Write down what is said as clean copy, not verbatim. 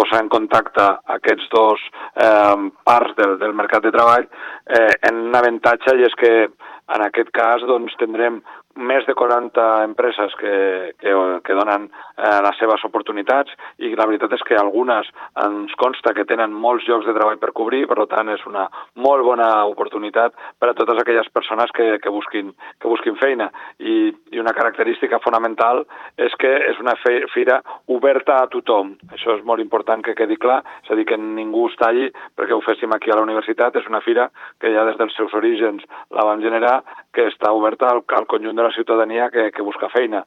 posar en contacte aquests dos parts del mercat de treball en un avantatge, i és que en aquest cas doncs, tindrem més de 40 empreses que donen les seves oportunitats, i la veritat és que algunes ens consta que tenen molts llocs de treball per cobrir, per tant és una molt bona oportunitat per a totes aquelles persones que busquin feina. I una característica fonamental és que és una fira oberta a tothom. Això és molt important que quedi clar, és a dir, que ningú es talli perquè ho féssim aquí a la universitat. És una fira que ja des dels seus orígens la vam generar, que està oberta al conjunt de la ciutadania que busca feina.